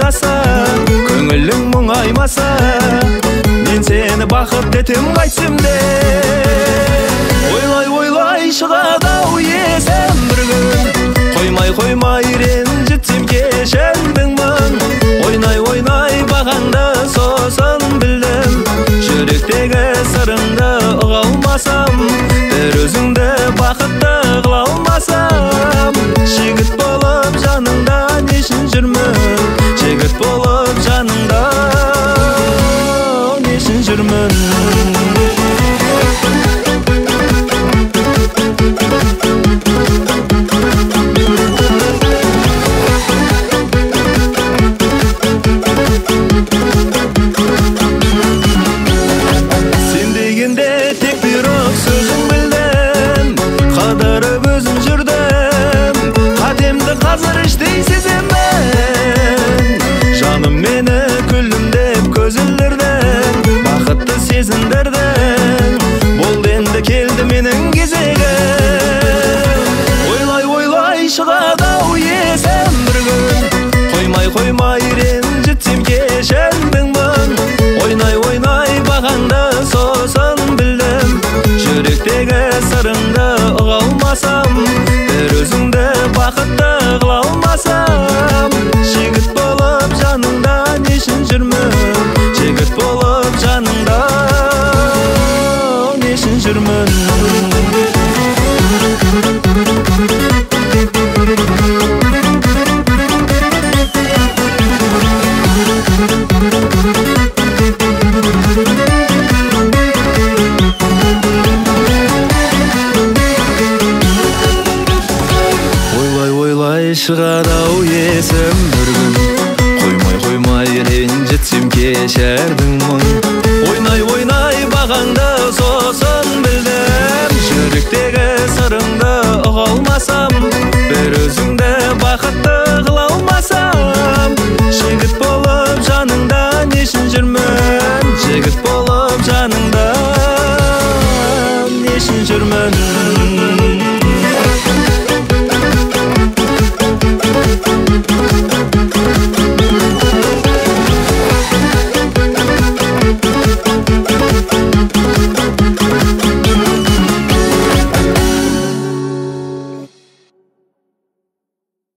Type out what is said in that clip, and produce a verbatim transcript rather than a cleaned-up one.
ойнаса, көңілің мұңаймаса, мен сені бақыт етем қайтсем де. Ойлай ойлай шығады-ау есем бір күн, қоймай қоймай ренжітсем кешірдің мұң. Ойнай ойнай бағаңды сосын білдім, жүректегі сырыңды ұға алмасам, бір өзіңді бақытты қыла алмасам, жігіт болып жаныңда нешін жүрмін, жігіт болып жаныңда нешін жүрмін. Қазір іштей сеземін, жаным мені күлімдеп көзілдірдің, бақытты сезіндірдің, болды енді келді менің кезегім. Ойлай ойлай шығады-ау есем бір күн, қоймай қоймай ренжітсем кешірдің мұң. Ойнай ойнай бағаңды сосын білдім, жүректегі сырыңды ұға алмасам, бір өзіңді бақытты қыла алмасам, жігіт болып жаныңда нешін жүрмін, жігіт болып жаныңда нешін жүрмін. Шығады-ау есім бір күн, қоймай қоймай ренжітсем кешірдің мұң. Ойнай ойнай бағаңды сосын білдім, жүректегі сырыңды ұға алмасам,